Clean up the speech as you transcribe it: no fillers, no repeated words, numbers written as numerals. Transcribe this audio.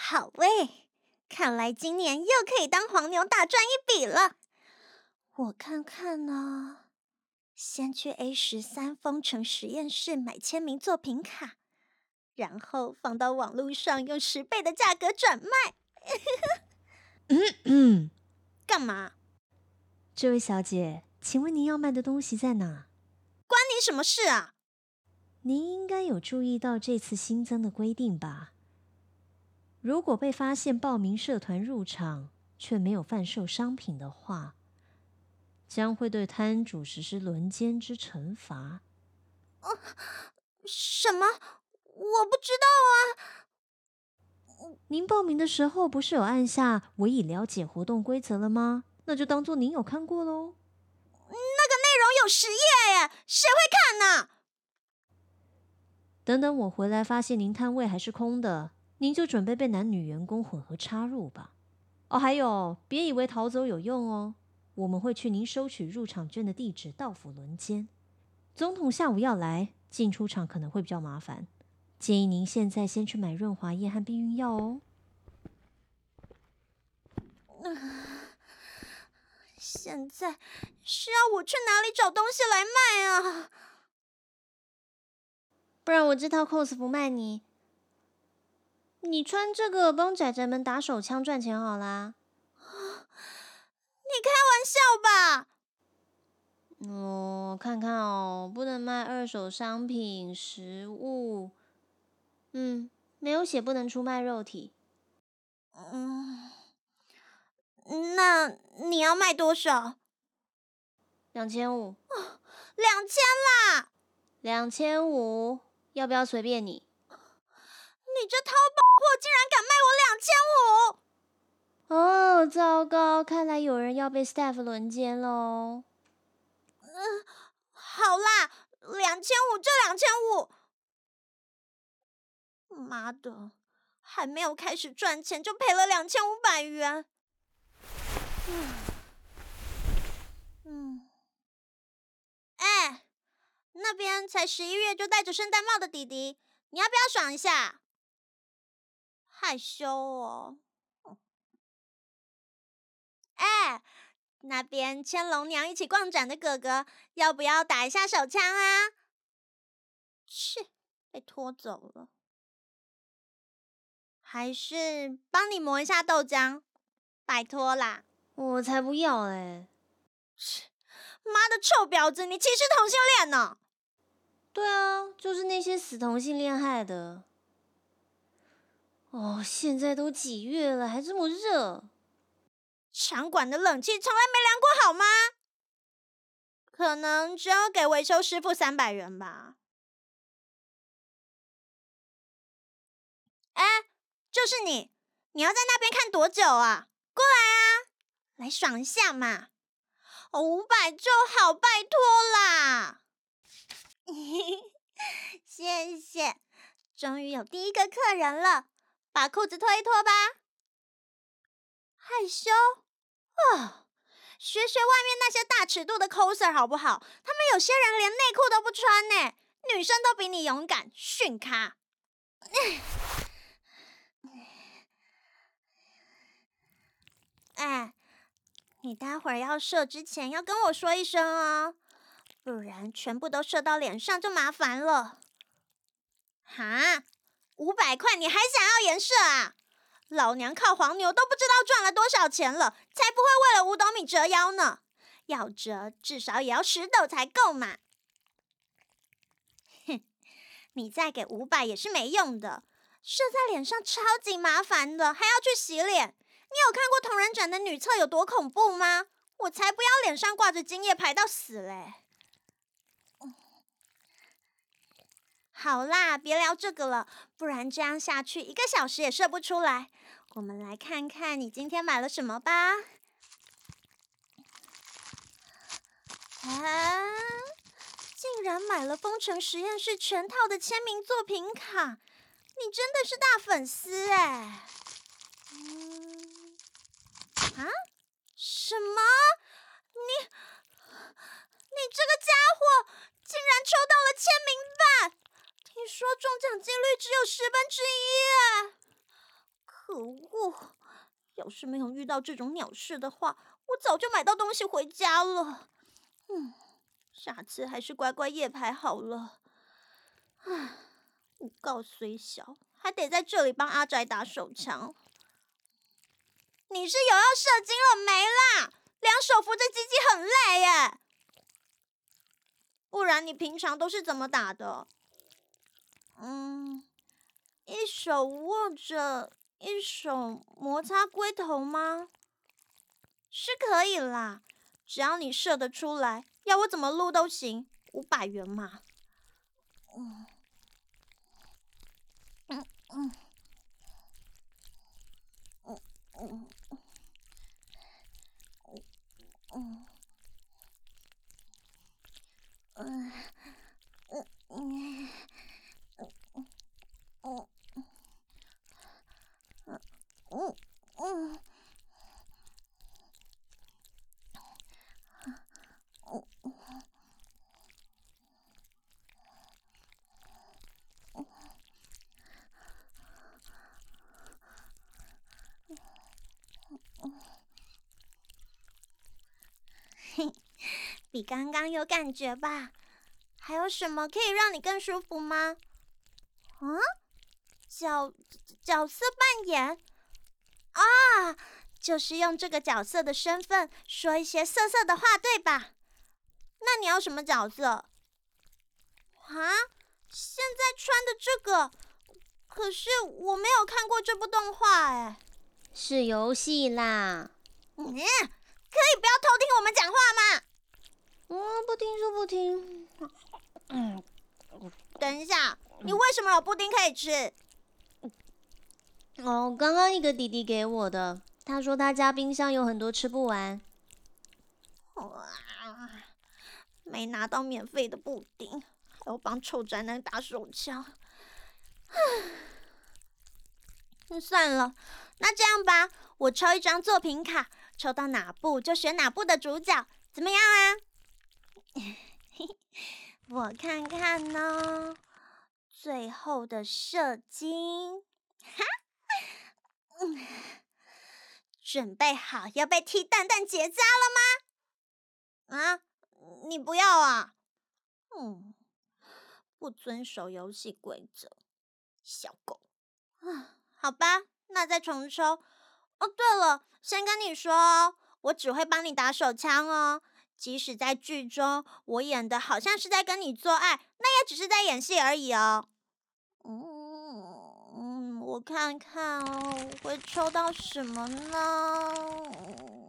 好喂，看来今年又可以当黄牛大赚一笔了。我看看呢，先去 A13风城实验室买签名作品卡，然后放到网络上用10倍的价格转卖。干嘛？ 这位小姐，请问您要卖的东西在哪？ 关你什么事啊？ 您应该有注意到这次新增的规定吧？如果被发现报名社团入场却没有贩售商品的话，将会对摊主实施轮奸之惩罚。 什么？我不知道啊。 您报名的时候不是有按下我已了解活动规则了吗？那就当作您有看过咯。 那个内容有10页耶，谁会看呢？ 等等我回来发现您摊位还是空的，您就准备被男女员工混合插入吧。哦，还有，别以为逃走有用哦，我们会去您收取入场券的地址到府轮奸。总统下午要来，进出场可能会比较麻烦，建议您现在先去买润滑液和避孕药哦。 现在是要我去哪里找东西来卖啊？ 不然我这套 cos 不卖你，你穿这个帮宅宅们打手枪赚钱好啦。 你开玩笑吧？ 看看哦，不能卖二手商品、食物，没有写不能出卖肉体。 那你要卖多少 2500，2000 啦 ！2500，要不要随便你？ 你这淘宝货竟然敢卖我2500！ 哦，糟糕，看来有人要被 staff 轮奸喽。 好啦，2500就2500。妈的，还没有开始赚钱就赔了2500元。那边才11月就戴着圣诞帽的弟弟，你要不要爽一下？害羞哦。那边牵龙娘一起逛展的哥哥，要不要打一下手枪啊？切，被拖走了。还是帮你磨一下豆浆，拜托啦。 我才不要嘞！ 妈的臭婊子，你歧视同性恋呢？ 对啊，就是那些死同性恋害的。现在都几月了，还这么热。 场馆的冷气从来没凉过好吗？可能只要给维修师傅300元吧。就是你，你要在那边看多久啊？过来啊，来爽一下嘛！500就好，拜托啦！谢谢，终于有第一个客人了，把裤子脱一脱吧。害羞学学外面那些大尺度的 coser 好不好？他们有些人连内裤都不穿呢，女生都比你勇敢，逊咖。你待会儿要射之前要跟我说一声哦，不然全部都射到脸上就麻烦了。哈，500块你还想要颜射啊？老娘靠黄牛都不知道赚了多少钱了，才不会为了5斗米折腰呢。要折至少也要10斗才够嘛。哼，你再给500也是没用的，射在脸上超级麻烦的，还要去洗脸。你有看过同人展的女厕有多恐怖吗？我才不要脸上挂着精液排到死嘞！好啦，别聊这个了，不然这样下去1个小时也射不出来。我们来看看你今天买了什么吧。竟然买了风城实验室全套的签名作品卡，你真的是大粉丝哎！什么？你这个家伙竟然抽到了签名版！听说中奖几率只有1/10哎！ 可恶！要是没有遇到这种鸟事的话，我早就买到东西回家了。下次还是乖乖夜排好了。诬告虽小，还得在这里帮阿宅打手枪。你是有要射精了没啦？两手扶着鸡鸡很累耶。不然你平常都是怎么打的？一手握着，一手摩擦龟头吗？是可以啦，只要你射得出来，要我怎么录都行，500元嘛。比刚刚有感觉吧？还有什么可以让你更舒服吗？角色扮演啊，就是用这个角色的身份说一些色色的话，对吧？那你要什么角色？现在穿的这个，可是我没有看过这部动画哎。 是游戏啦。 可以不要偷听我们讲话吗？ 不听就不听。 等一下，你为什么有布丁可以吃？ 刚刚一个弟弟给我的，他说他家冰箱有很多吃不完。 没拿到免费的布丁，还要帮臭宅男打手枪。算了，那这样吧，我抽一张作品卡，抽到哪部就选哪部的主角，怎么样啊？我看看呢，最后的射精，准备好要被踢蛋蛋结扎了吗？你不要啊？不遵守游戏规则，小狗。好吧，那再重抽。对了，先跟你说哦，我只会帮你打手枪哦。即使在剧中我演的好像是在跟你做爱，那也只是在演戏而已哦。我看看哦，我会抽到什么呢？